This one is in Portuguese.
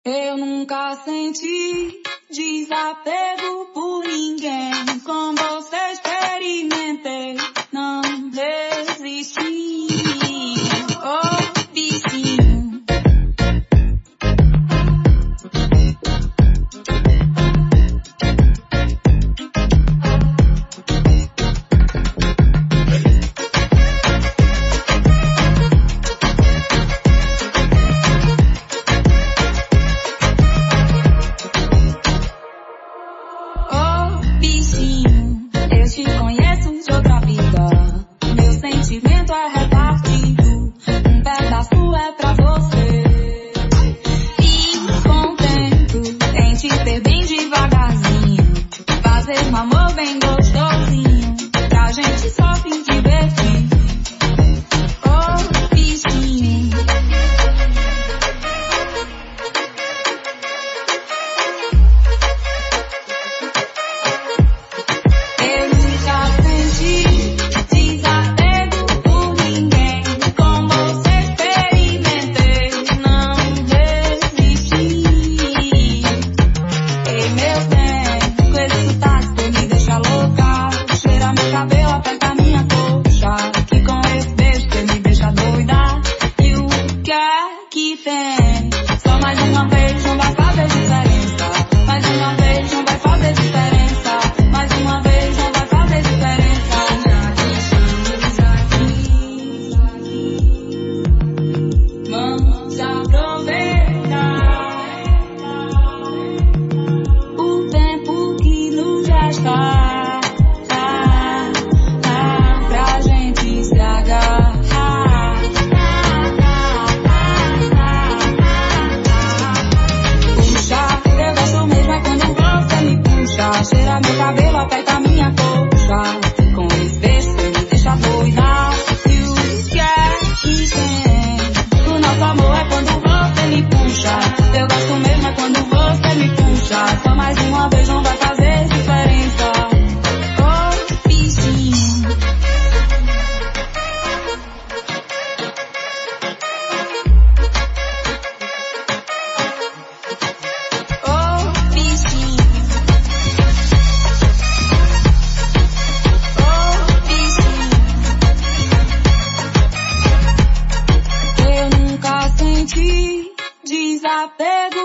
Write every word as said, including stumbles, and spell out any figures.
Eu nunca senti desapego por ninguém. Com você experimentei, não resisti. Oh, bichinho. Eu te conheço de outra vida. Meu sentimento é repartido. Um pedaço é pra você. E contento em te ter bem devagarzinho. Fazer um amor bem gostosinho. Pra gente só se divertir. Oh, bichinho. Só mais uma vez não vai fazer diferença. Mais uma vez não vai fazer diferença. Mais uma vez não vai fazer diferença. Já que estamos aqui, vamos aproveitar o tempo que nos resta, ah, ah, pra gente se agarrar. Cheira meu cabelo, aperta minha coxa. Com esse beijo você me deixa doida. E o que é que tem? O nosso amor é quando você me puxa. Eu gosto mesmo é quando você me puxa. Só mais uma vez não vai fazer diferença. Oh, bichinho. Oh, bichinho. Desapego